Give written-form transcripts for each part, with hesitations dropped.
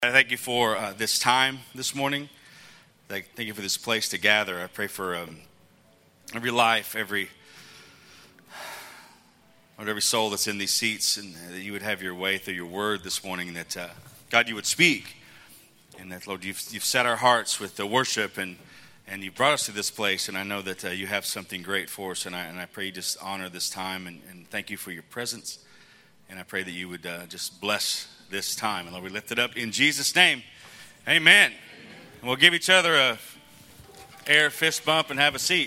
I thank you for this time this morning. Thank you for this place to gather. I pray for every life, every soul that's in these seats, and that you would have your way through your word this morning, and that, God, you would speak. And that, Lord, you've set our hearts with the worship, and you've brought us to this place, and I know that you have something great for us, and I pray you just honor this time, and thank you for your presence. And I pray that you would just bless this time. And Lord, we lift it up in Jesus' name. Amen. And we'll give each other a air fist bump and have a seat.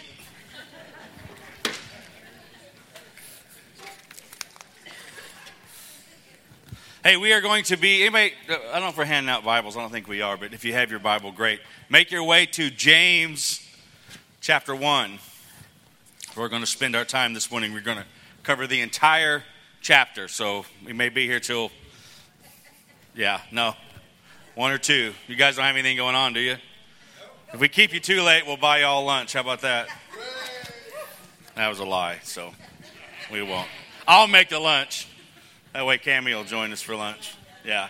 Hey, we are going to be, anybody, I don't know if we're handing out Bibles. I don't think we are, but if you have your Bible, great. Make your way to James chapter 1. We're going to spend our time this morning. We're going to cover the entire chapter, so we may be here till, one or two. You guys don't have anything going on, do you? If we keep you too late, we'll buy you all lunch. How about that? That was a lie, so we won't. I'll make the lunch. That way Cammie will join us for lunch. Yeah.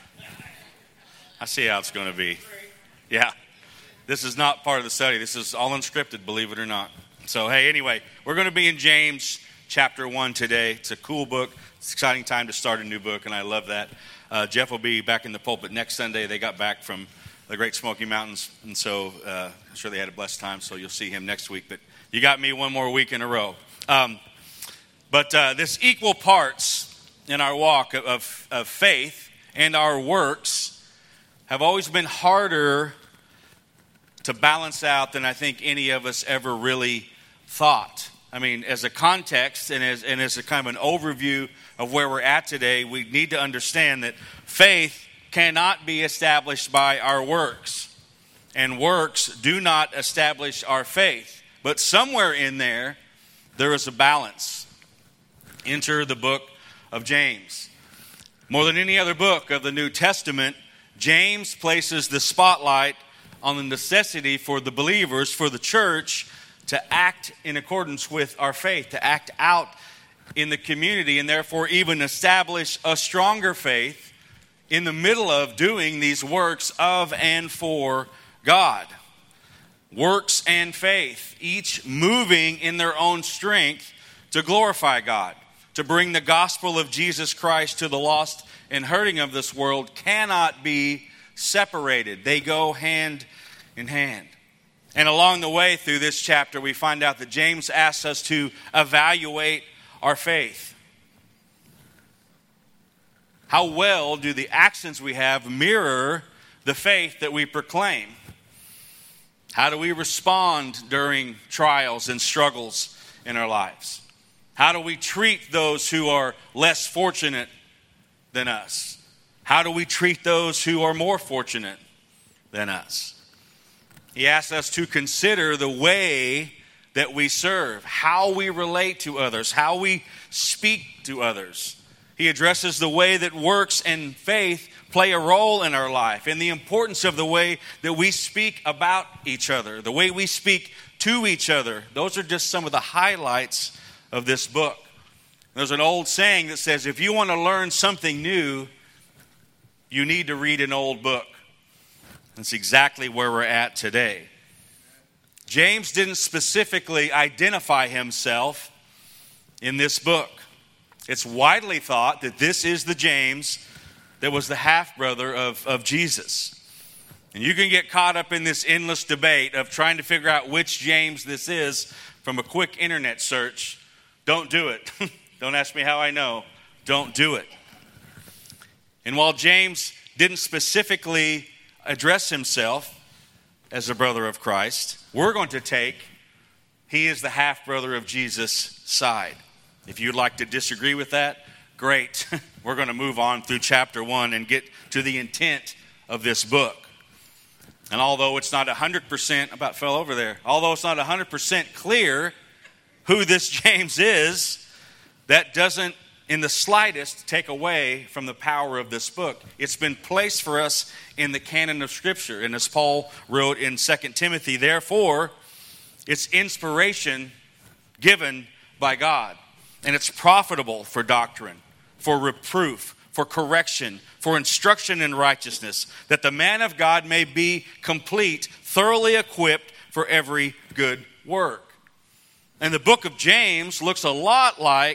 I see how it's going to be. Yeah. This is not part of the study. This is all unscripted, believe it or not. So, hey, anyway, we're going to be in James chapter 1 today. It's a cool book. It's an exciting time to start a new book, and I love that. Jeff will be back in the pulpit next Sunday. They got back from the Great Smoky Mountains, and so I'm sure they had a blessed time, so you'll see him next week. But you got me one more week in a row. But this equal parts in our walk of faith and our works have always been harder to balance out than I think any of us ever really thought. I mean, as a context and as a kind of an overview of where we're at today, we need to understand that faith cannot be established by our works, and works do not establish our faith. But somewhere in there is a balance. Enter the book of James. More than any other book of the New Testament, James places the spotlight on the necessity for the believers, for the church, to act in accordance with our faith, to act out in the community, and therefore even establish a stronger faith in the middle of doing these works of and for God. Works and faith, each moving in their own strength to glorify God, to bring the gospel of Jesus Christ to the lost and hurting of this world, cannot be separated. They go hand in hand. And along the way through this chapter, we find out that James asks us to evaluate our faith. How well do the actions we have mirror the faith that we proclaim? How do we respond during trials and struggles in our lives? How do we treat those who are less fortunate than us? How do we treat those who are more fortunate than us? He asks us to consider the way that we serve, how we relate to others, how we speak to others. He addresses the way that works and faith play a role in our life, and the importance of the way that we speak about each other, the way we speak to each other. Those are just some of the highlights of this book. There's an old saying that says, if you want to learn something new, you need to read an old book. That's exactly where we're at today. James didn't specifically identify himself in this book. It's widely thought that this is the James that was the half-brother of Jesus. And you can get caught up in this endless debate of trying to figure out which James this is from a quick internet search. Don't do it. Don't ask me how I know. Don't do it. And while James didn't specifically address himself as a brother of Christ, we're going to take he is the half-brother of Jesus' side. If you'd like to disagree with that, great. We're going to move on through chapter 1 and get to the intent of this book. And although it's not 100%, I about fell over there, although it's not 100% clear who this James is, that doesn't in the slightest take away from the power of this book. It's been placed for us in the canon of Scripture. And as Paul wrote in 2 Timothy, therefore, it's inspiration given by God. And it's profitable for doctrine, for reproof, for correction, for instruction in righteousness, that the man of God may be complete, thoroughly equipped for every good work. And the book of James looks a lot like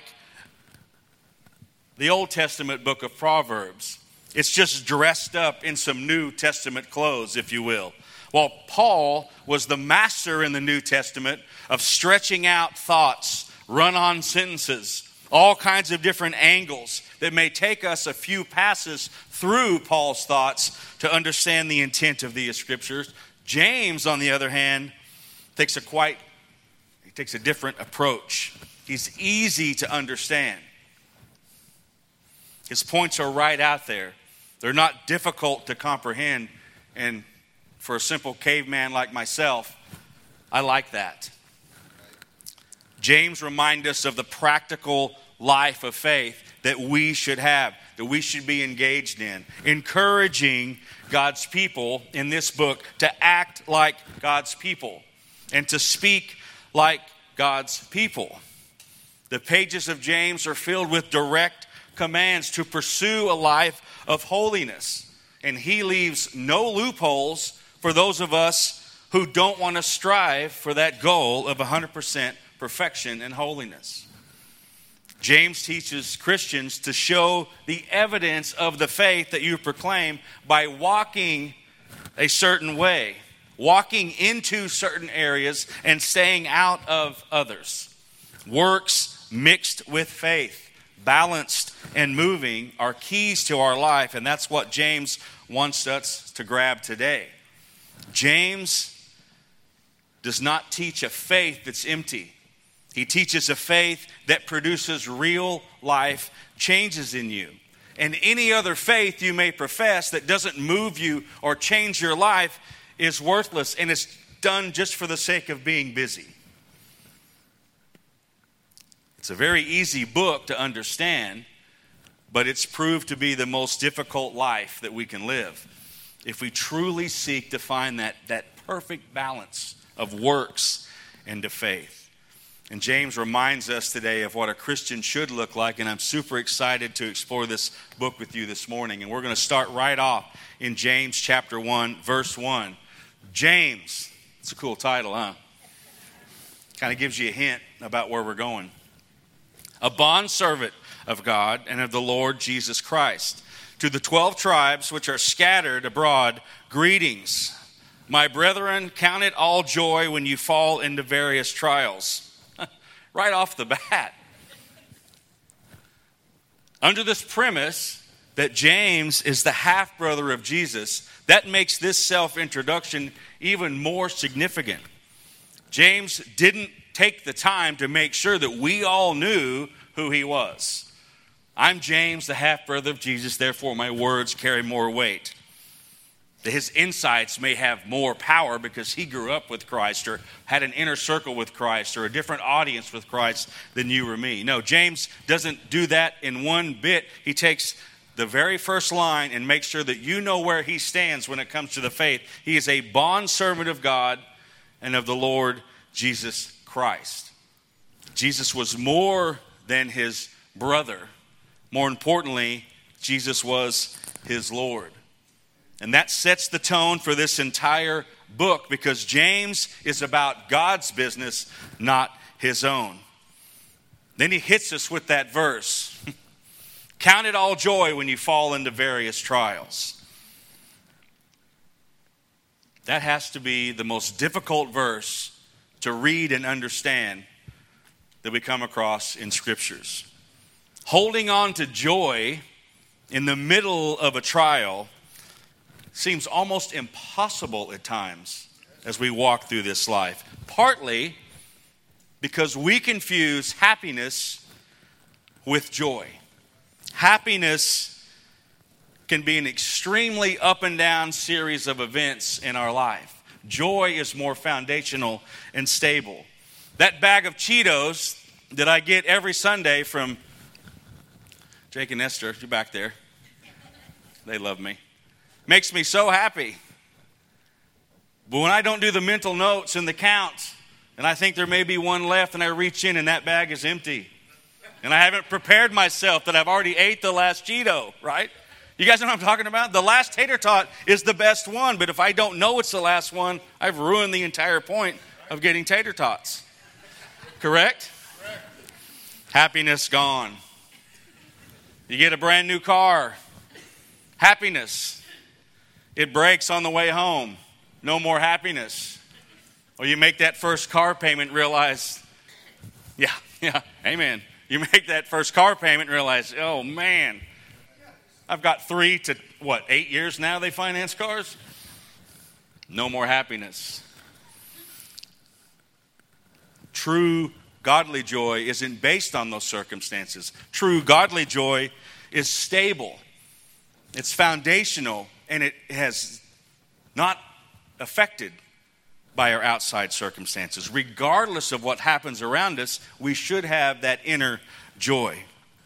the Old Testament book of Proverbs. It's just dressed up in some New Testament clothes, if you will. While Paul was the master in the New Testament of stretching out thoughts, run-on sentences, all kinds of different angles that may take us a few passes through Paul's thoughts to understand the intent of the Scriptures. James, on the other hand, takes a different approach. He's easy to understand. His points are right out there. They're not difficult to comprehend. And for a simple caveman like myself, I like that. James reminds us of the practical life of faith that we should have, that we should be engaged in, encouraging God's people in this book to act like God's people and to speak like God's people. The pages of James are filled with direct commands to pursue a life of holiness. And he leaves no loopholes for those of us who don't want to strive for that goal of 100% perfection and holiness. James teaches Christians to show the evidence of the faith that you proclaim by walking a certain way, walking into certain areas and staying out of others. Works mixed with faith, balanced and moving, are keys to our life, and that's what James wants us to grab today. James does not teach a faith that's empty. He teaches a faith that produces real life changes in you. And any other faith you may profess that doesn't move you or change your life is worthless, and it's done just for the sake of being busy. It's a very easy book to understand, but it's proved to be the most difficult life that we can live if we truly seek to find that perfect balance of works and to faith. And James reminds us today of what a Christian should look like, and I'm super excited to explore this book with you this morning. And we're going to start right off in James chapter 1, verse 1. James, it's a cool title, huh? Kind of gives you a hint about where we're going. A bondservant of God and of the Lord Jesus Christ. To the 12 tribes which are scattered abroad, greetings. My brethren, count it all joy when you fall into various trials. Right off the bat. Under this premise that James is the half-brother of Jesus, that makes this self-introduction even more significant. James didn't take the time to make sure that we all knew who he was. I'm James, the half-brother of Jesus, therefore my words carry more weight. His insights may have more power because he grew up with Christ or had an inner circle with Christ or a different audience with Christ than you or me. No, James doesn't do that in one bit. He takes the very first line and makes sure that you know where he stands when it comes to the faith. He is a bondservant of God and of the Lord Jesus Christ. Jesus was more than his brother. More importantly, Jesus was his Lord. And that sets the tone for this entire book because James is about God's business, not his own. Then he hits us with that verse. Count it all joy when you fall into various trials. That has to be the most difficult verse to read and understand that we come across in scriptures. Holding on to joy in the middle of a trial seems almost impossible at times as we walk through this life. Partly because we confuse happiness with joy. Happiness can be an extremely up and down series of events in our life. Joy is more foundational and stable. That bag of Cheetos that I get every Sunday from Jake and Esther, you're back there. They love me. Makes me so happy. But when I don't do the mental notes and the counts, and I think there may be one left, and I reach in and that bag is empty, And I haven't prepared myself that I've already ate the last Cheeto, right? You guys know what I'm talking about? The last tater tot is the best one, but if I don't know it's the last one, I've ruined the entire point of getting tater tots. Correct? Happiness gone. You get a brand new car. Happiness. It breaks on the way home. No more happiness. Or you make that first car payment and realize, yeah, amen. You make that first car payment and realize, oh man, I've got 3 to 8 years now they finance cars? No more happiness. True godly joy isn't based on those circumstances. True godly joy is stable. It's foundational, and it has not affected by our outside circumstances. Regardless of what happens around us, we should have that inner joy.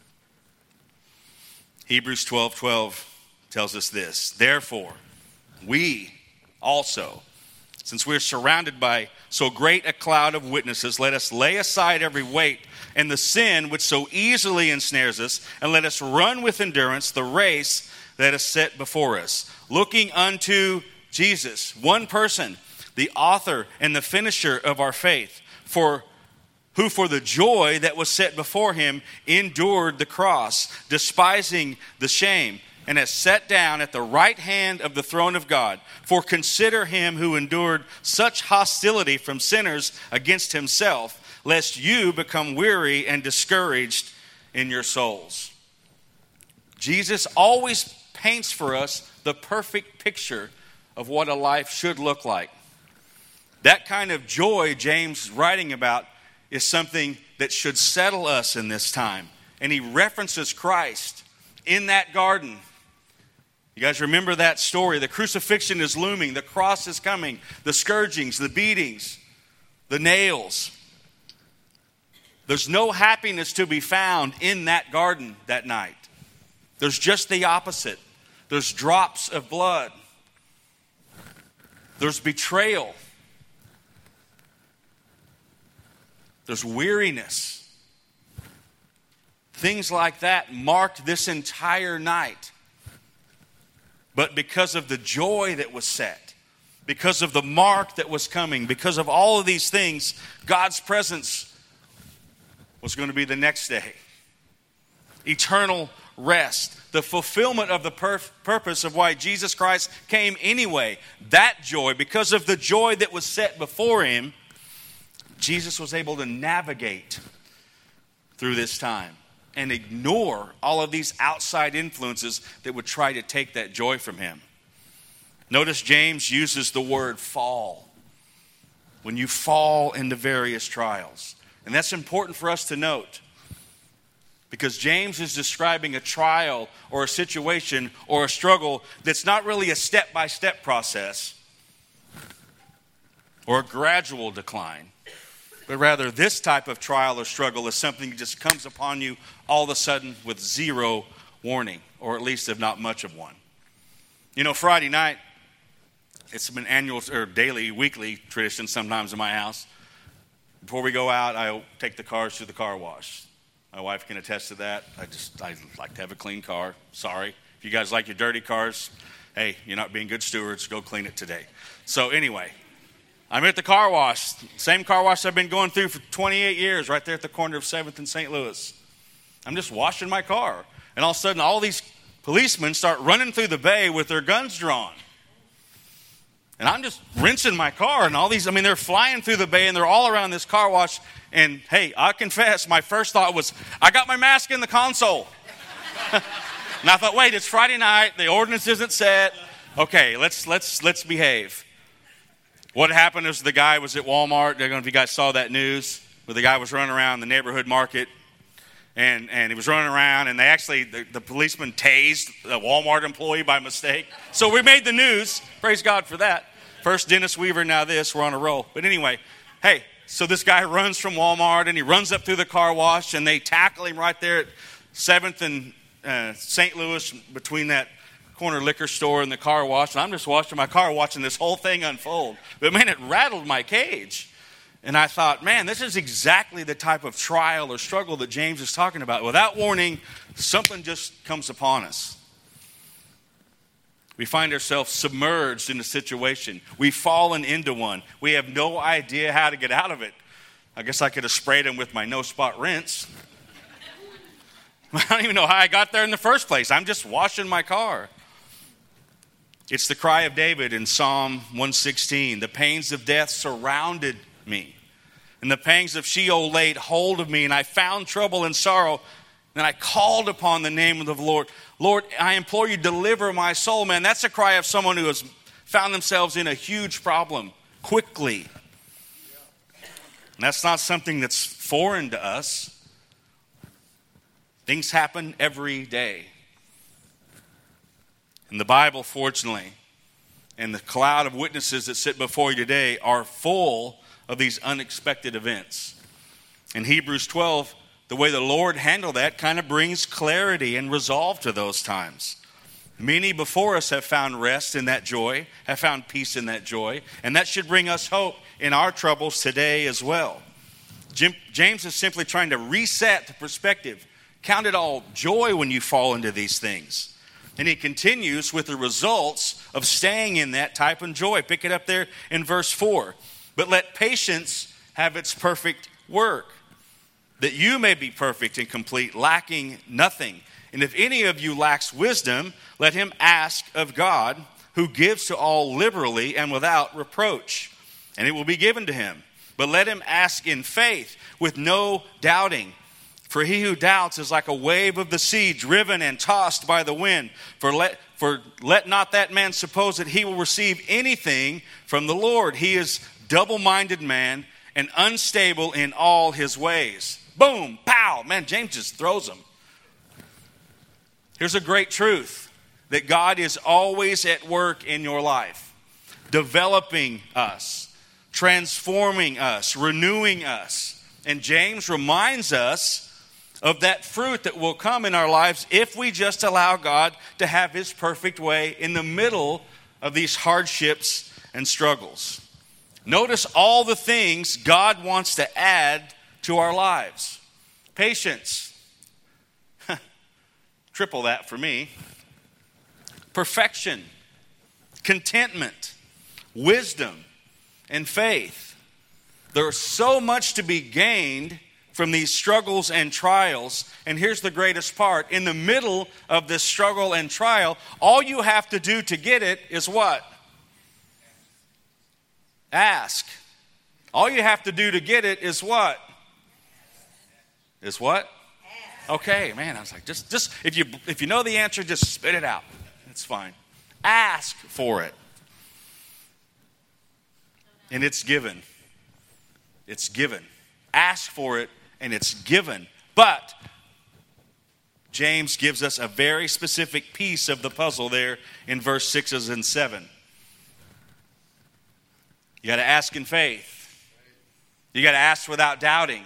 Hebrews 12:12 tells us this. Therefore, we also, since we're surrounded by so great a cloud of witnesses, let us lay aside every weight and the sin which so easily ensnares us, and let us run with endurance the race that is set before us, looking unto Jesus, one person, the author and the finisher of our faith, who for the joy that was set before him endured the cross, despising the shame, and has sat down at the right hand of the throne of God. For consider him who endured such hostility from sinners against himself, lest you become weary and discouraged in your souls. Jesus always paints for us the perfect picture of what a life should look like. That kind of joy James is writing about is something that should settle us in this time. And he references Christ in that garden. You guys remember that story? The crucifixion is looming. The cross is coming. The scourgings, the beatings, the nails. There's no happiness to be found in that garden that night. There's just the opposite. There's drops of blood. There's betrayal. There's weariness. Things like that marked this entire night. But because of the joy that was set, because of the mark that was coming, because of all of these things, God's presence was going to be the next day. Eternal rest. The fulfillment of the purpose of why Jesus Christ came anyway. That joy, because of the joy that was set before him, Jesus was able to navigate through this time and ignore all of these outside influences that would try to take that joy from him. Notice James uses the word fall. When you fall into various trials. And that's important for us to note. Because James is describing a trial or a situation or a struggle that's not really a step-by-step process or a gradual decline. But rather, this type of trial or struggle is something that just comes upon you all of a sudden with zero warning, or at least if not much of one. You know, Friday night, it's an annual or daily, weekly tradition sometimes in my house. Before we go out, I take the cars to the car wash. My wife can attest to that. I like to have a clean car. Sorry. If you guys like your dirty cars, hey, you're not being good stewards. Go clean it today. So anyway, I'm at the car wash. Same car wash I've been going through for 28 years, right there at the corner of 7th and St. Louis. I'm just washing my car. And all of a sudden, all these policemen start running through the bay with their guns drawn. And I'm just rinsing my car, and all these, they're flying through the bay, and they're all around this car wash. And hey, I confess, my first thought was, I got my mask in the console. And I thought, wait, it's Friday night. The ordinance isn't set. Okay, let's behave. What happened is the guy was at Walmart. I don't know if you guys saw that news, where the guy was running around the neighborhood market. And he was running around, and the policeman tased a Walmart employee by mistake. So we made the news. Praise God for that. First Dennis Weaver, now this. We're on a roll. But anyway, hey, so this guy runs from Walmart, and he runs up through the car wash, and they tackle him right there at 7th and St. Louis, between that corner liquor store and the car wash. And I'm just washing my car, watching this whole thing unfold. But man, it rattled my cage. And I thought, man, this is exactly the type of trial or struggle that James is talking about. Without warning, something just comes upon us. We find ourselves submerged in a situation. We've fallen into one. We have no idea how to get out of it. I guess I could have sprayed him with my no-spot rinse. I don't even know how I got there in the first place. I'm just washing my car. It's the cry of David in Psalm 116. The pains of death surrounded me, and the pangs of Sheol laid hold of me, and I found trouble and sorrow. And I called upon the name of the Lord. Lord, I implore you, deliver my soul. Man, that's a cry of someone who has found themselves in a huge problem quickly. And that's not something that's foreign to us. Things happen every day. And the Bible, fortunately, and the cloud of witnesses that sit before you today are full of these unexpected events. In Hebrews 12, the way the Lord handled that kind of brings clarity and resolve to those times. Many before us have found rest in that joy, have found peace in that joy, and that should bring us hope in our troubles today as well. James is simply trying to reset the perspective. Count it all joy when you fall into these things. And he continues with the results of staying in that type of joy. Pick it up there in verse 4. But let patience have its perfect work, that you may be perfect and complete, lacking nothing. And if any of you lacks wisdom, let him ask of God, who gives to all liberally and without reproach, and it will be given to him. But let him ask in faith, with no doubting. For he who doubts is like a wave of the sea, driven and tossed by the wind. For let not that man suppose that he will receive anything from the Lord. He is double-minded man and unstable in all his ways. Boom, pow. Man, James just throws them. Here's a great truth, that God is always at work in your life, developing us, transforming us, renewing us. And James reminds us of that fruit that will come in our lives if we just allow God to have his perfect way in the middle of these hardships and struggles. Notice all the things God wants to add to our lives. Patience. Triple that for me. Perfection. Contentment. Wisdom. And faith. There's so much to be gained from these struggles and trials. And here's the greatest part. In the middle of this struggle and trial, all you have to do to get it is what? Ask. All you have to do to get it is what? Is what? Okay, man, I was like, just if you know the answer, just spit it out. It's fine. Ask for it. And it's given. It's given. Ask for it and it's given. But James gives us a very specific piece of the puzzle there in verse 6 and 7. You got to ask in faith. You got to ask without doubting.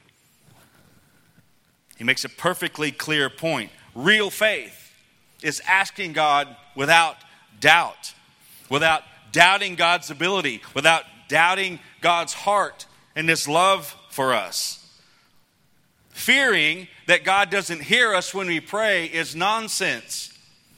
He makes a perfectly clear point. Real faith is asking God without doubt, without doubting God's ability, without doubting God's heart and his love for us. Fearing that God doesn't hear us when we pray is nonsense.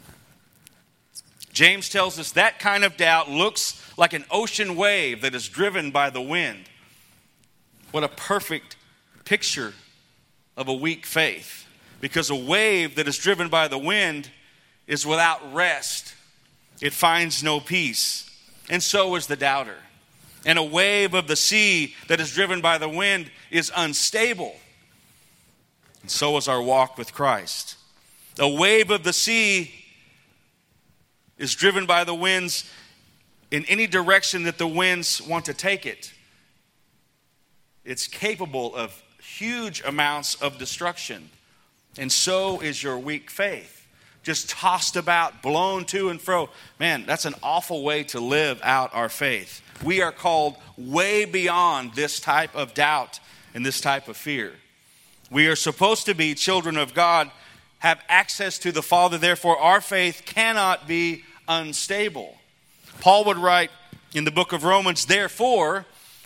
James tells us that kind of doubt looks like an ocean wave that is driven by the wind. What a perfect picture of a weak faith. Because a wave that is driven by the wind is without rest. It finds no peace. And so is the doubter. And a wave of the sea that is driven by the wind is unstable. And so is our walk with Christ. A wave of the sea is driven by the winds in any direction that the winds want to take it. It's capable of huge amounts of destruction. And so is your weak faith. Just tossed about, blown to and fro. Man, that's an awful way to live out our faith. We are called way beyond this type of doubt and this type of fear. We are supposed to be children of God, have access to the Father. Therefore, our faith cannot be unstable. Paul would write in the book of Romans, therefore,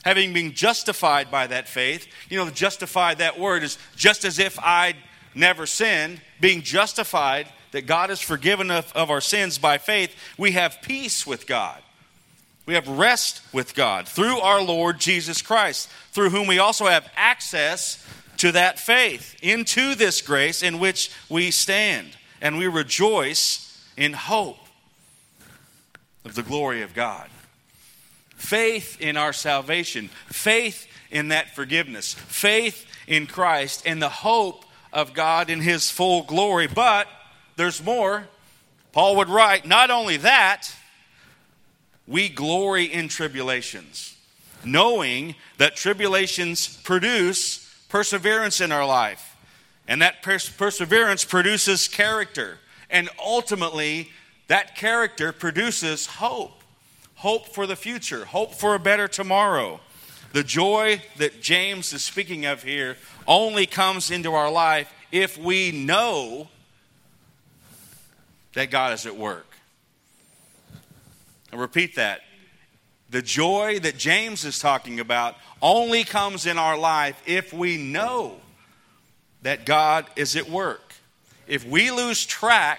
having been justified by that faith. Justified, that word is just as if I'd never sinned. Being justified, that God has forgiven us of our sins by faith, we have peace with God. We have rest with God through our Lord Jesus Christ, through whom we also have access to that faith, into this grace in which we stand. And we rejoice in hope of the glory of God. Faith in our salvation, faith in that forgiveness, faith in Christ, and the hope of God in His full glory. But there's more. Paul would write, not only that, we glory in tribulations, knowing that tribulations produce perseverance in our life. And that perseverance produces character. And ultimately, that character produces hope. Hope for the future. Hope for a better tomorrow. The joy that James is speaking of here only comes into our life if we know that God is at work. I'll repeat that. The joy that James is talking about only comes in our life if we know that God is at work. If we lose track,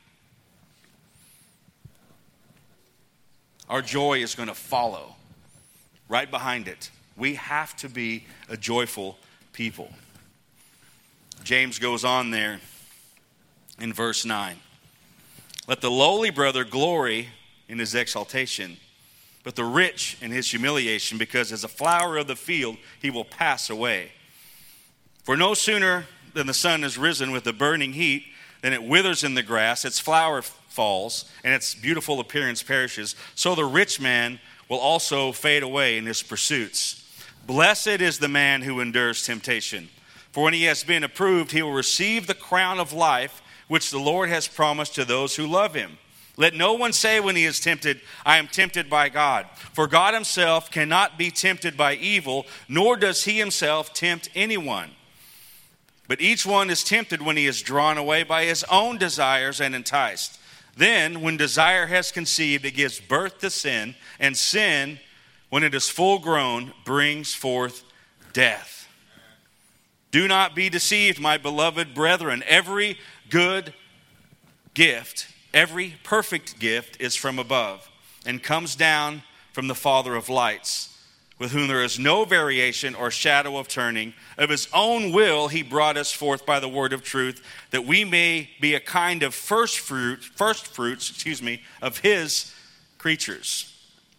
our joy is going to follow right behind it. We have to be a joyful people. James goes on there in verse 9. Let the lowly brother glory in his exaltation, but the rich in his humiliation, because as a flower of the field he will pass away. For no sooner than the sun is risen with the burning heat, than it withers in the grass, its flower falls, and its beautiful appearance perishes. So the rich man will also fade away in his pursuits. Blessed is the man who endures temptation, for when he has been approved, he will receive the crown of life, which the Lord has promised to those who love him. Let no one say when he is tempted, I am tempted by God. For God himself cannot be tempted by evil, nor does he himself tempt anyone. But each one is tempted when he is drawn away by his own desires and enticed. Then, when desire has conceived, it gives birth to sin, and sin, when it is full grown, brings forth death. Do not be deceived, my beloved brethren. Every good gift, every perfect gift is from above and comes down from the Father of lights, with whom there is no variation or shadow of turning. Of his own will he brought us forth by the word of truth, that we may be a kind of first fruits of his creatures.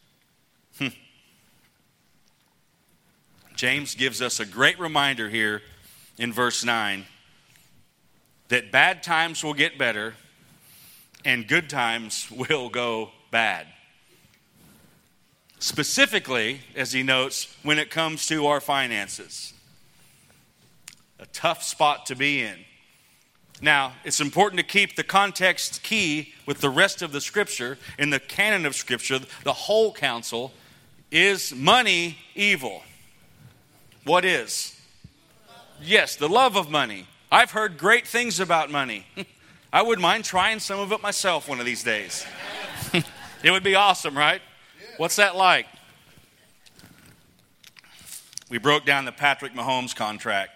James gives us a great reminder here in verse 9 that bad times will get better and good times will go bad. Specifically, as he notes, when it comes to our finances. A tough spot to be in. Now, it's important to keep the context key with the rest of the Scripture. In the canon of Scripture, the whole counsel is money evil. What is? Yes, the love of money. I've heard great things about money. I wouldn't mind trying some of it myself one of these days. It would be awesome, right? What's that like? We broke down the Patrick Mahomes contract.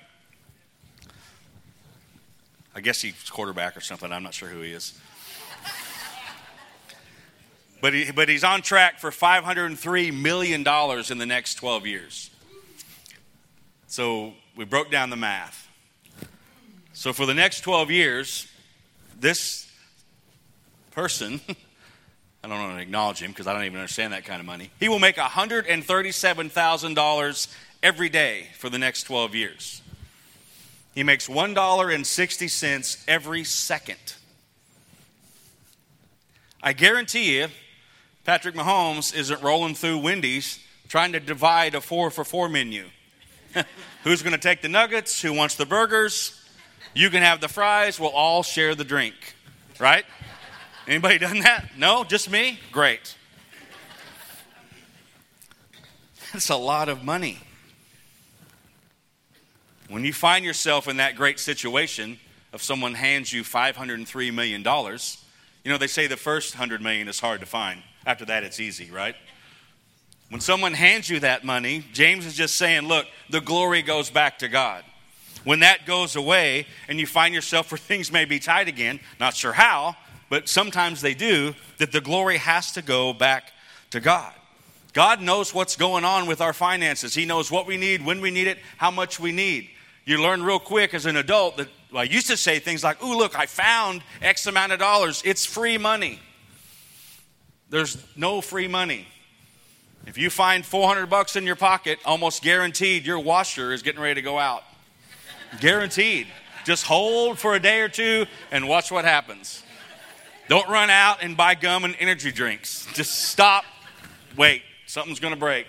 I guess he's quarterback or something. I'm not sure who he is. But he's on track for $503 million in the next 12 years. So we broke down the math. So for the next 12 years, this person, I don't want to acknowledge him because I don't even understand that kind of money. He will make $137,000 every day for the next 12 years. He makes $1.60 every second. I guarantee you, Patrick Mahomes isn't rolling through Wendy's trying to divide a 4-for-4 menu. Who's going to take the nuggets? Who wants the burgers? You can have the fries. We'll all share the drink. Right? Anybody done that? No? Just me? Great. That's a lot of money. When you find yourself in that great situation of someone hands you $503 million, they say the first $100 million is hard to find. After that, it's easy, right? When someone hands you that money, James is just saying, look, the glory goes back to God. When that goes away and you find yourself where things may be tight again, not sure how, but sometimes they do, that the glory has to go back to God. God knows what's going on with our finances. He knows what we need, when we need it, how much we need. You learn real quick as an adult that, well, I used to say things like, ooh, look, I found X amount of dollars. It's free money. There's no free money. If you find $400 in your pocket, almost guaranteed your washer is getting ready to go out. Guaranteed. Just hold for a day or two and watch what happens. Don't run out and buy gum and energy drinks. Just stop. Wait. Something's going to break.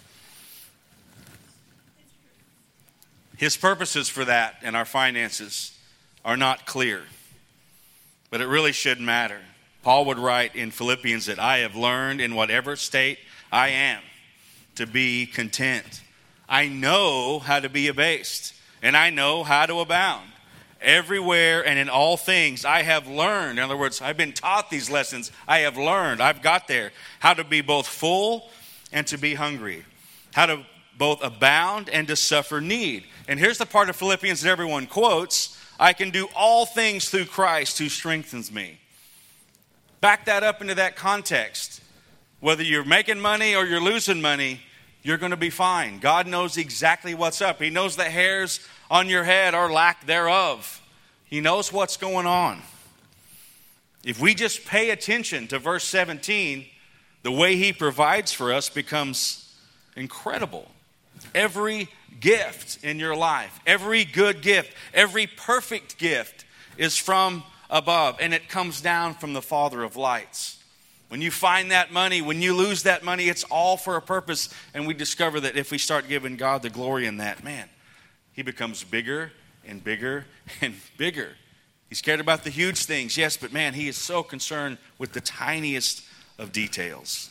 His purposes for that and our finances are not clear. But it really shouldn't matter. Paul would write in Philippians that I have learned in whatever state I am to be content. I know how to be abased, and I know how to abound. Everywhere and in all things I have learned. In other words, I've been taught these lessons. I have learned. I've got there. How to be both full and to be hungry. How to both abound and to suffer need. And here's the part of Philippians that everyone quotes. I can do all things through Christ who strengthens me. Back that up into that context. Whether you're making money or you're losing money, you're going to be fine. God knows exactly what's up. He knows the hairs on your head or lack thereof. He knows what's going on. If we just pay attention to verse 17, the way he provides for us becomes incredible. Every gift in your life, every good gift, every perfect gift is from above, and it comes down from the Father of lights. When you find that money, when you lose that money, it's all for a purpose. And we discover that if we start giving God the glory in that, man, he becomes bigger and bigger and bigger. He's cared about the huge things, yes, but man, he is so concerned with the tiniest of details.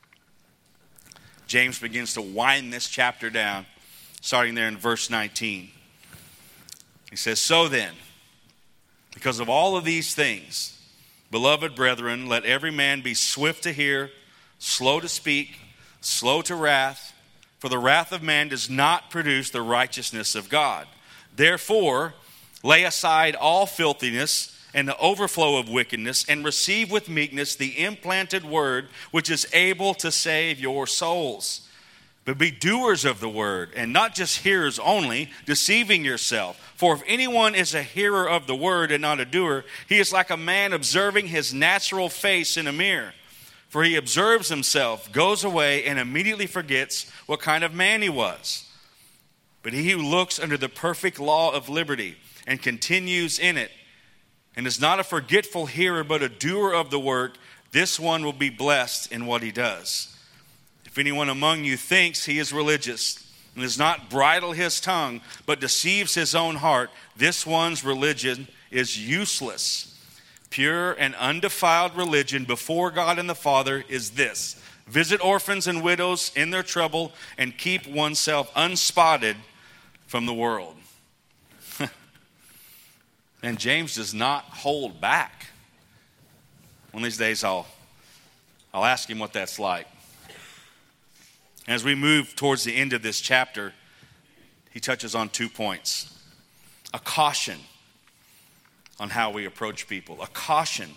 James begins to wind this chapter down, starting there in verse 19. He says, so then, because of all of these things, beloved brethren, let every man be swift to hear, slow to speak, slow to wrath, for the wrath of man does not produce the righteousness of God. Therefore, lay aside all filthiness and the overflow of wickedness, and receive with meekness the implanted word, which is able to save your souls. But be doers of the word, and not just hearers only, deceiving yourself. For if anyone is a hearer of the word and not a doer, he is like a man observing his natural face in a mirror. For he observes himself, goes away, and immediately forgets what kind of man he was. But he who looks under the perfect law of liberty and continues in it, and is not a forgetful hearer but a doer of the work, this one will be blessed in what he does. If anyone among you thinks he is religious and does not bridle his tongue but deceives his own heart, this one's religion is useless. Pure and undefiled religion before God and the Father is this: visit orphans and widows in their trouble and keep oneself unspotted from the world. And James does not hold back. One of these days I'll ask him what that's like. As we move towards the end of this chapter, he touches on 2 points. A caution on how we approach people. A caution.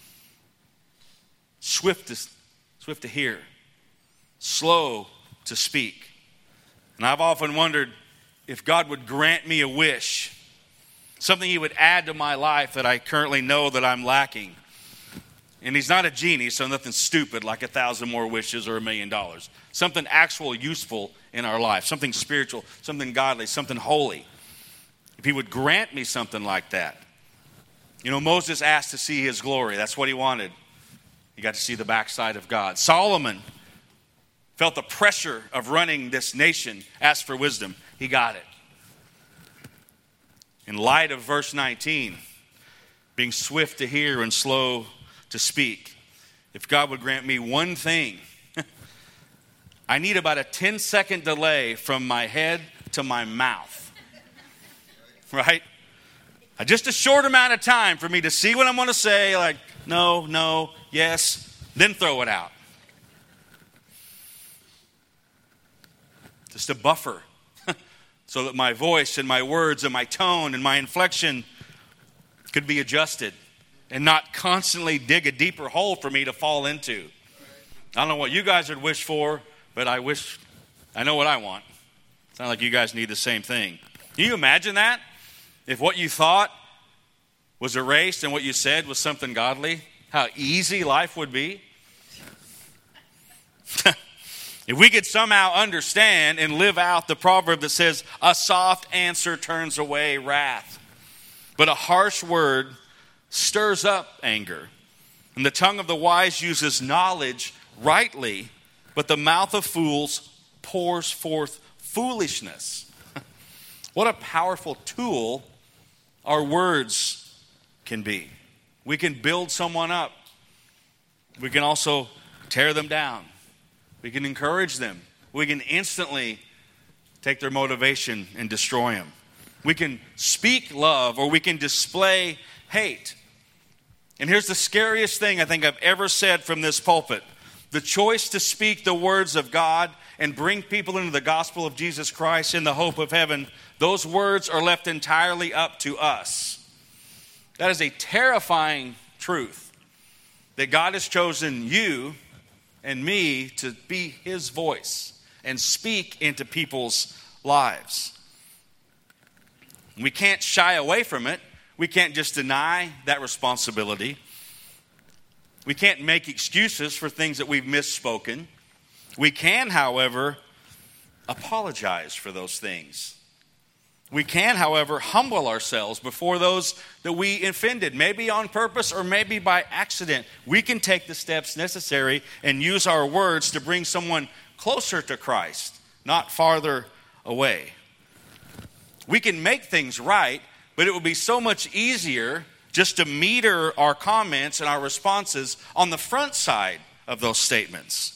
Swift to hear. Slow to speak. And I've often wondered if God would grant me a wish, something he would add to my life that I currently know that I'm lacking. And he's not a genie, so nothing stupid like 1,000 more wishes or $1 million. Something actual, useful in our life. Something spiritual, something godly, something holy. If he would grant me something like that. You know, Moses asked to see his glory. That's what he wanted. He got to see the backside of God. Solomon felt the pressure of running this nation, asked for wisdom. He got it. In light of verse 19, being swift to hear and slow to speak, if God would grant me one thing, I need about a 10-second delay from my head to my mouth. Right? Just a short amount of time for me to see what I'm going to say, like, no, yes, then throw it out. just a buffer so that my voice and my words and my tone and my inflection could be adjusted and not constantly dig a deeper hole for me to fall into. I don't know what you guys would wish for, but I know what I want. Sounds like you guys need the same thing. Can you imagine that? If what you thought was erased and what you said was something godly, how easy life would be? If we could somehow understand and live out the proverb that says, a soft answer turns away wrath, but a harsh word stirs up anger. And the tongue of the wise uses knowledge rightly, but the mouth of fools pours forth foolishness. What a powerful tool our words can be. We can build someone up. We can also tear them down. We can encourage them. We can instantly take their motivation and destroy them. We can speak love or we can display hate. And here's the scariest thing I think I've ever said from this pulpit. The choice to speak the words of God and bring people into the gospel of Jesus Christ in the hope of heaven, those words are left entirely up to us. That is a terrifying truth, that God has chosen you and me to be his voice and speak into people's lives. We can't shy away from it. We can't just deny that responsibility. We can't make excuses for things that we've misspoken. We can, however, apologize for those things. We can, however, humble ourselves before those that we offended, maybe on purpose or maybe by accident. We can take the steps necessary and use our words to bring someone closer to Christ, not farther away. We can make things right, but it would be so much easier just to meter our comments and our responses on the front side of those statements.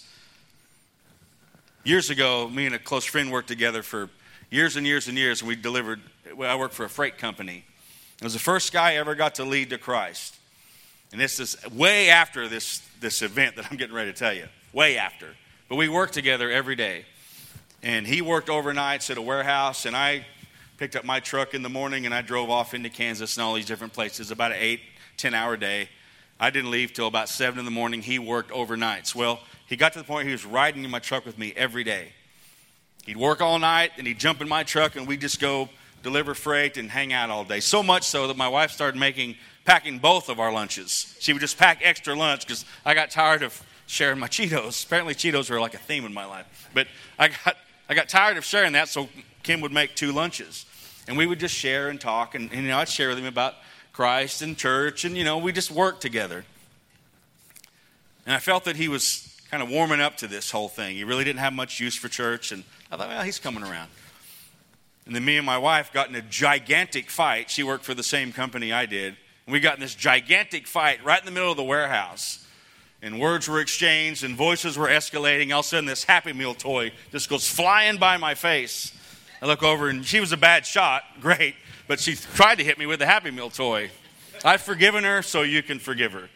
Years ago, me and a close friend worked together for years and years and years, and I worked for a freight company. It was the first guy I ever got to lead to Christ. And this is way after this event that I'm getting ready to tell you. Way after. But we worked together every day. And he worked overnights at a warehouse, and I picked up my truck in the morning, and I drove off into Kansas and all these different places, about an 8-10 hour day. I didn't leave till about 7 in the morning. He worked overnights. Well, he got to the point he was riding in my truck with me every day. He'd work all night, and he'd jump in my truck, and we'd just go deliver freight and hang out all day. So much so that my wife started packing both of our lunches. She would just pack extra lunch because I got tired of sharing my Cheetos. Apparently Cheetos were like a theme in my life. But I got tired of sharing that, so Kim would make 2 lunches. And we would just share and talk, and I'd share with him about Christ and church, and we just worked together. And I felt that he was kind of warming up to this whole thing. He really didn't have much use for church, and I thought, well, he's coming around. And then me and my wife got in a gigantic fight. She worked for the same company I did. And we got in this gigantic fight right in the middle of the warehouse. And words were exchanged and voices were escalating. All of a sudden, this Happy Meal toy just goes flying by my face. I look over, and she was a bad shot. Great. But she tried to hit me with the Happy Meal toy. I've forgiven her, so you can forgive her.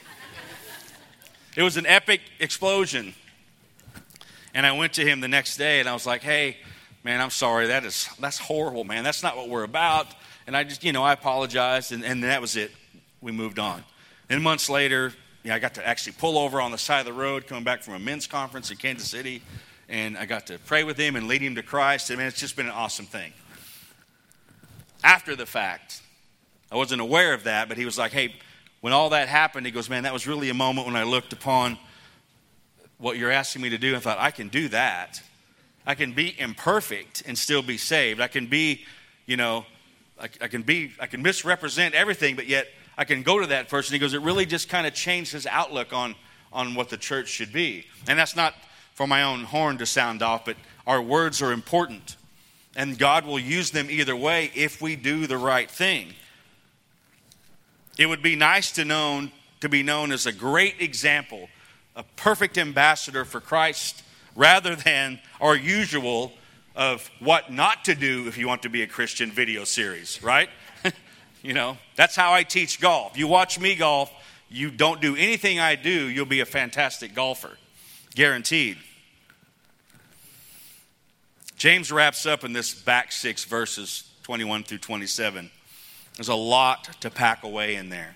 It was an epic explosion. And I went to him the next day, and I was like, hey, man, I'm sorry. That's horrible, man. That's not what we're about. And I just, I apologized, and that was it. We moved on. Then months later, I got to actually pull over on the side of the road coming back from a men's conference in Kansas City, and I got to pray with him and lead him to Christ. And, man, it's just been an awesome thing. After the fact, I wasn't aware of that, but he was like, hey, when all that happened, he goes, man, that was really a moment when I looked upon what you're asking me to do. I thought, I can do that. I can be imperfect and still be saved. I can be, I can misrepresent everything, but yet I can go to that person. He goes, it really just kind of changed his outlook on what the church should be. And that's not for my own horn to sound off, but our words are important. And God will use them either way if we do the right thing. It would be nice to be known as a great example, a perfect ambassador for Christ, rather than our usual of what not to do if you want to be a Christian video series, right? That's how I teach golf. You watch me golf, you don't do anything I do, you'll be a fantastic golfer. Guaranteed. James wraps up in this back 6 verses, 21 through 27. There's a lot to pack away in there.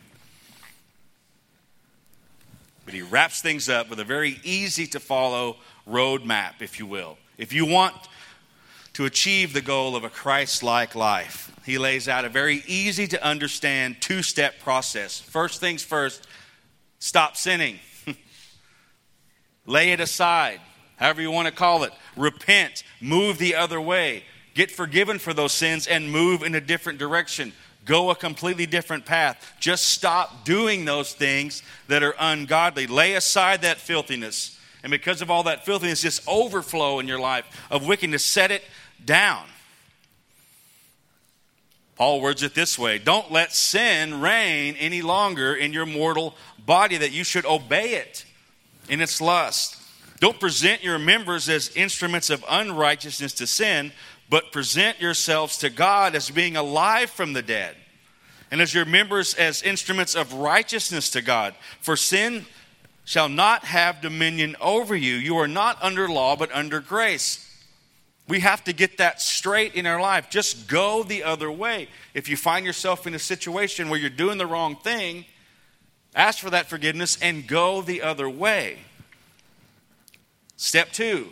But he wraps things up with a very easy to follow roadmap, if you will. If you want to achieve the goal of a Christ-like life, he lays out a very easy to understand 2-step process. First things first, stop sinning. Lay it aside, however you want to call it. Repent, move the other way. Get forgiven for those sins and move in a different direction. Go a completely different path. Just stop doing those things that are ungodly. Lay aside that filthiness. And because of all that filthiness, just overflow in your life of wickedness, set it down. Paul words it this way: don't let sin reign any longer in your mortal body, that you should obey it in its lust. Don't present your members as instruments of unrighteousness to sin, but present yourselves to God as being alive from the dead, and as your members as instruments of righteousness to God. For sin shall not have dominion over you. You are not under law, but under grace. We have to get that straight in our life. Just go the other way. If you find yourself in a situation where you're doing the wrong thing, ask for that forgiveness and go the other way. Step 2,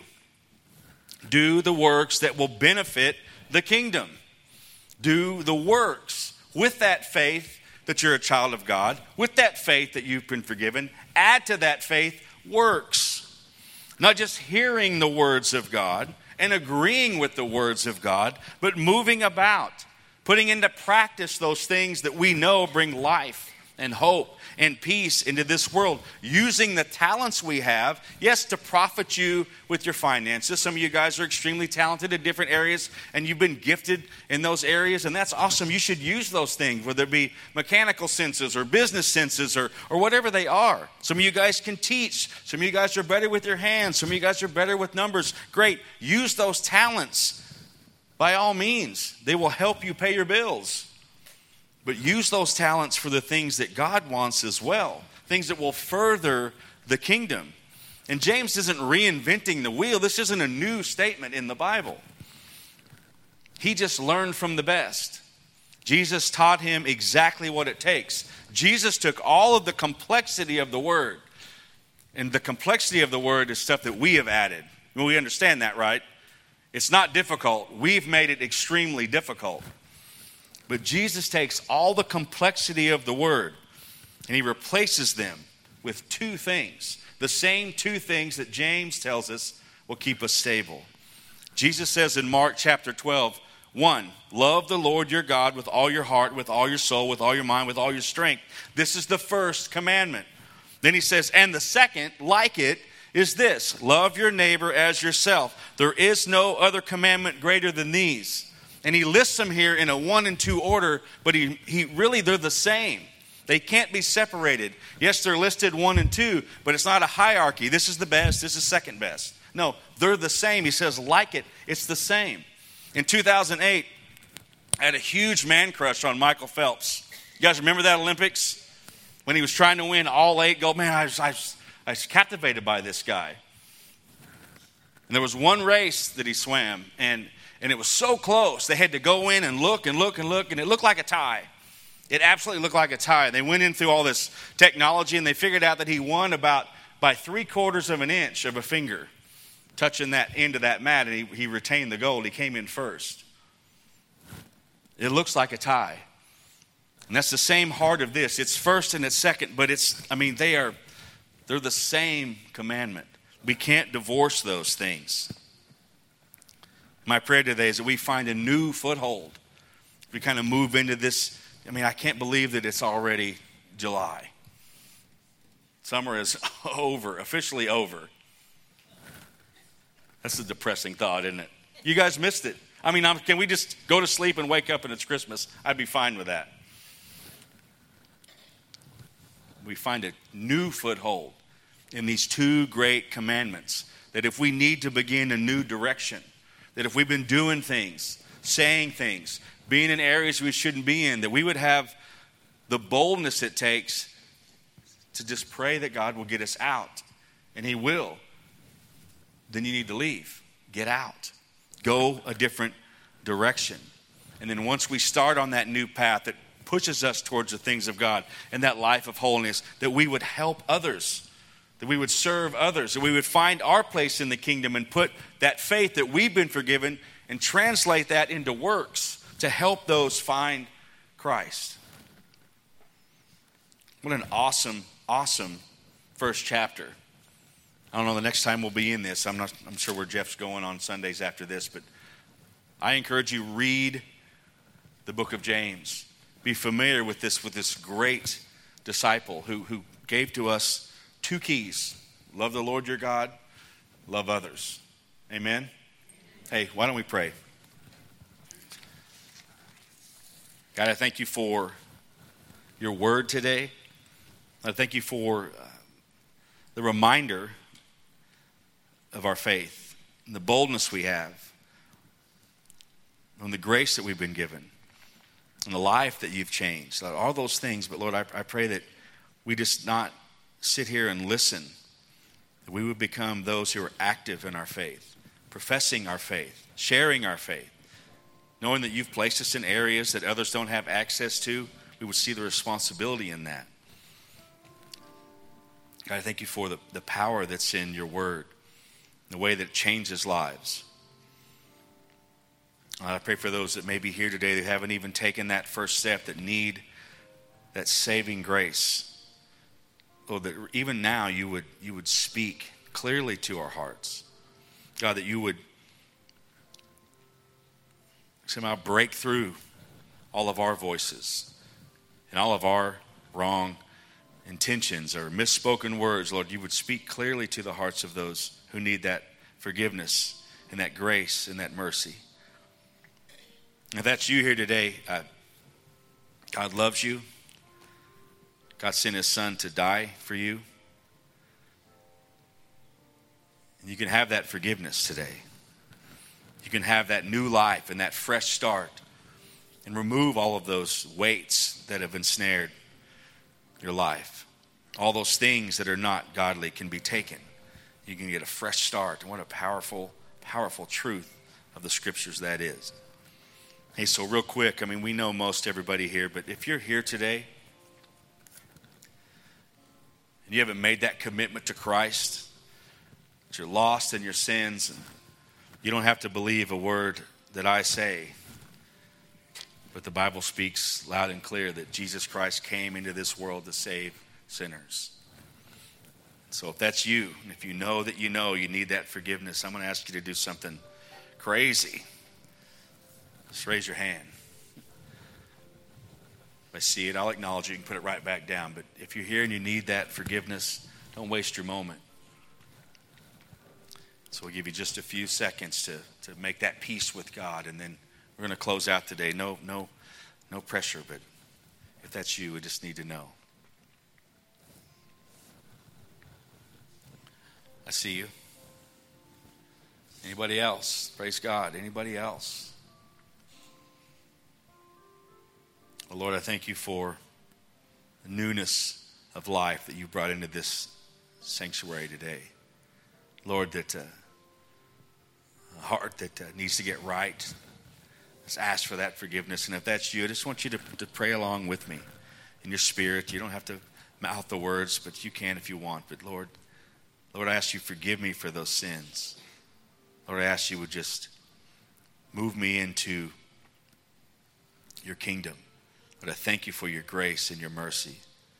do the works that will benefit the kingdom. Do the works with that faith that you're a child of God, with that faith that you've been forgiven. Add to that faith works. Not just hearing the words of God and agreeing with the words of God, but moving about, putting into practice those things that we know bring life and hope and peace into this world, using the talents we have, yes, to profit you with your finances. Some of you guys are extremely talented in different areas, and you've been gifted in those areas, and that's awesome. You should use those things, whether it be mechanical senses or business senses or whatever they are. Some of you guys can teach. Some of you guys are better with your hands. Some of you guys are better with numbers. Great. Use those talents by all means. They will help you pay your bills. But use those talents for the things that God wants as well, things that will further the kingdom. And James isn't reinventing the wheel. This isn't a new statement in the Bible. He just learned from the best. Jesus taught him exactly what it takes. Jesus took all of the complexity of the word. And the complexity of the word is stuff that we have added. Well, we understand that, right? It's not difficult. We've made it extremely difficult. But Jesus takes all the complexity of the word and he replaces them with 2 things. The same 2 things that James tells us will keep us stable. Jesus says in Mark chapter 12, 1, love the Lord your God with all your heart, with all your soul, with all your mind, with all your strength. This is the first commandment. Then he says, and the second, like it, is this: love your neighbor as yourself. There is no other commandment greater than these. And he lists them here in a 1 and 2 order, but they're the same. They can't be separated. Yes, they're listed 1 and 2, but it's not a hierarchy. This is the best, this is second best. No, they're the same. He says, like it, it's the same. In 2008, I had a huge man crush on Michael Phelps. You guys remember that Olympics? When he was trying to win all 8 gold. Man, I was captivated by this guy. And there was one race that he swam, and it was so close. They had to go in and look, and it looked like a tie. It absolutely looked like a tie. They went in through all this technology, and they figured out that he won about by 3/4 of an inch of a finger, touching that end of that mat, and he retained the gold. He came in first. It looks like a tie. And that's the same heart of this. It's first and it's second, but they're the same commandment. We can't divorce those things. My prayer today is that we find a new foothold. We kind of move into this. I can't believe that it's already July. Summer is over, officially over. That's a depressing thought, isn't it? You guys missed it. Can we just go to sleep and wake up and it's Christmas? I'd be fine with that. We find a new foothold in these 2 great commandments, that if we need to begin a new direction, that if we've been doing things, saying things, being in areas we shouldn't be in, that we would have the boldness it takes to just pray that God will get us out. And he will. Then you need to leave. Get out. go a different direction. And then once we start on that new path that pushes us towards the things of God and that life of holiness, that we would help others, that we would serve others, that we would find our place in the kingdom and put that faith that we've been forgiven and translate that into works to help those find Christ. What an awesome, awesome first chapter. I don't know the next time we'll be in this. I'm sure where Jeff's going on Sundays after this, but I encourage you, read the book of James. Be familiar with this great disciple who gave to us two keys. Love the Lord your God, love others. Amen? Hey, why don't we pray? God, I thank you for your word today. I thank you for the reminder of our faith and the boldness we have and the grace that we've been given and the life that you've changed. All those things, but Lord, I pray that we just not sit here and listen, that we would become those who are active in our faith, professing our faith, sharing our faith, knowing that you've placed us in areas that others don't have access to. We would see the responsibility in that. God, I thank you for the power that's in your word, the way that it changes lives. I pray for those that may be here today that haven't even taken that first step, that need that saving grace. Lord, that even now you would speak clearly to our hearts. God, that you would somehow break through all of our voices and all of our wrong intentions or misspoken words. Lord, you would speak clearly to the hearts of those who need that forgiveness and that grace and that mercy. If that's you here today, God loves you. God sent his son to die for you. And you can have that forgiveness today. You can have that new life and that fresh start and remove all of those weights that have ensnared your life. All those things that are not godly can be taken. You can get a fresh start. And what a powerful, powerful truth of the scriptures that is. Hey, so real quick, we know most everybody here, but if you're here today and you haven't made that commitment to Christ, that you're lost in your sins, and you don't have to believe a word that I say, but the Bible speaks loud and clear that Jesus Christ came into this world to save sinners. So if that's you, and if you know that you need that forgiveness, I'm going to ask you to do something crazy. Just raise your hand. If I see it, I'll acknowledge it. You can put it right back down. But if you're here and you need that forgiveness, don't waste your moment. So we'll give you just a few seconds to make that peace with God, and then we're going to close out today. No pressure, but if that's you, we just need to know. I see you. Anybody else? Praise God. Anybody else? Well, Lord, I thank you for the newness of life that you brought into this sanctuary today. Lord, that a heart that needs to get right, let's ask for that forgiveness. And if that's you, I just want you to pray along with me in your spirit. You don't have to mouth the words, but you can if you want. But Lord, I ask you forgive me for those sins. Lord, I ask you would just move me into your kingdom. Lord, I thank you for your grace and your mercy.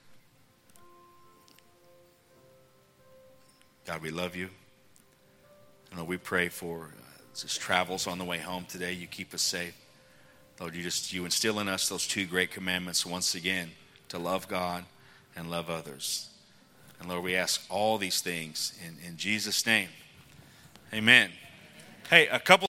God, we love you. And Lord, we pray for just travels on the way home today. You keep us safe. Lord, you instill in us those two great commandments once again, to love God and love others. And Lord, we ask all these things in Jesus' name. Amen. Hey, a couple